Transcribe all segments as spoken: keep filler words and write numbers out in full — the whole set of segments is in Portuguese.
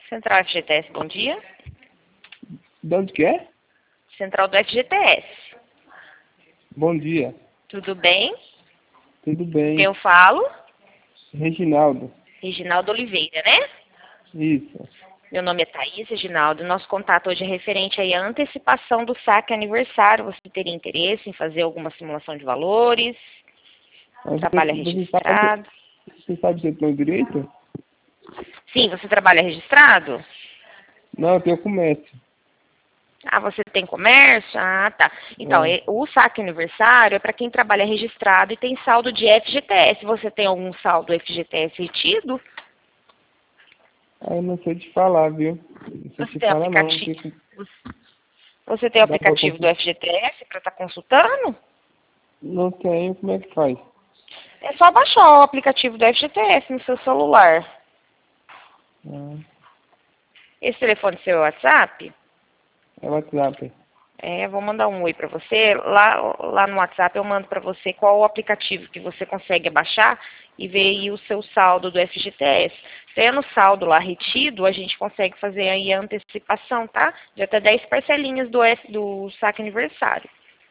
Central F G T S, bom dia. De onde que é? Central do F G T S. Bom dia. Tudo bem? Tudo Com bem. quem eu falo? Reginaldo. Reginaldo Oliveira, né? Isso. Meu nome é Thaís, Reginaldo. Nosso contato hoje é referente aí à antecipação do saque aniversário. Você teria interesse em fazer alguma simulação de valores? Mas Trabalha você, você registrado? sabe, você sabe se eu tenho direito? Sim, você trabalha registrado? Não, eu tenho comércio. Ah, você tem comércio? Ah, tá. Então, É. é- o saque aniversário é para quem trabalha registrado e tem saldo de F G T S. Você tem algum saldo F G T S retido? Ah, eu não sei te falar, viu? Não sei Você te tem falar não. aplicativo? Porque Você tem o dá pra aplicativo do consultar. F G T S para estar consultando? Não tenho, como é que faz? É só baixar o aplicativo do F G T S no seu celular. Ah, Esse telefone seu é o WhatsApp? é o WhatsApp. É, vou mandar um oi para você. Lá, lá no WhatsApp eu mando para você qual o aplicativo que você consegue baixar e ver aí o seu saldo do F G T S. Tendo saldo lá retido, a gente consegue fazer aí a antecipação, tá? De até dez parcelinhas do, F, do saque aniversário.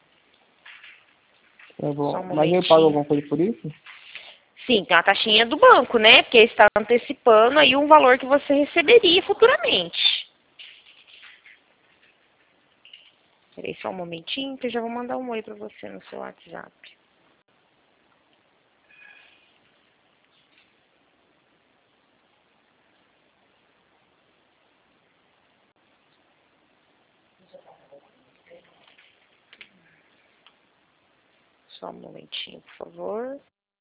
Tá Só um bom. Mas eu pago momentinho. alguma coisa por isso? Sim, tem uma taxinha do banco, né? Porque está antecipando aí um valor que você receberia futuramente. Peraí só um momentinho que eu já vou mandar um oi para você no seu WhatsApp. Só um momentinho, por favor.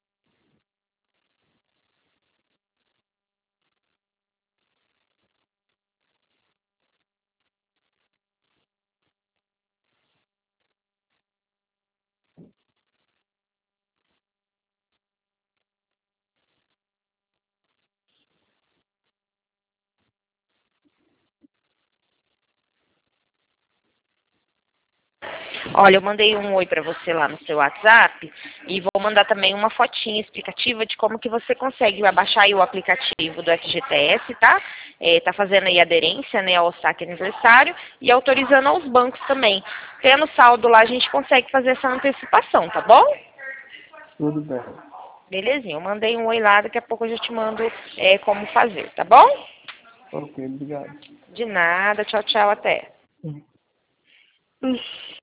Olha, eu mandei um oi para você lá no seu WhatsApp e vou mandar também uma fotinha explicativa de como que você consegue abaixar aí o aplicativo do F G T S, tá? É, tá fazendo aí aderência, né, ao saque aniversário e autorizando aos bancos também. Tendo saldo lá, a gente consegue fazer essa antecipação, tá bom? Tudo bem. Belezinha, eu mandei um oi lá, daqui a pouco eu já te mando é, como fazer, tá bom? Ok, obrigado. De nada, tchau, tchau, até. Hum.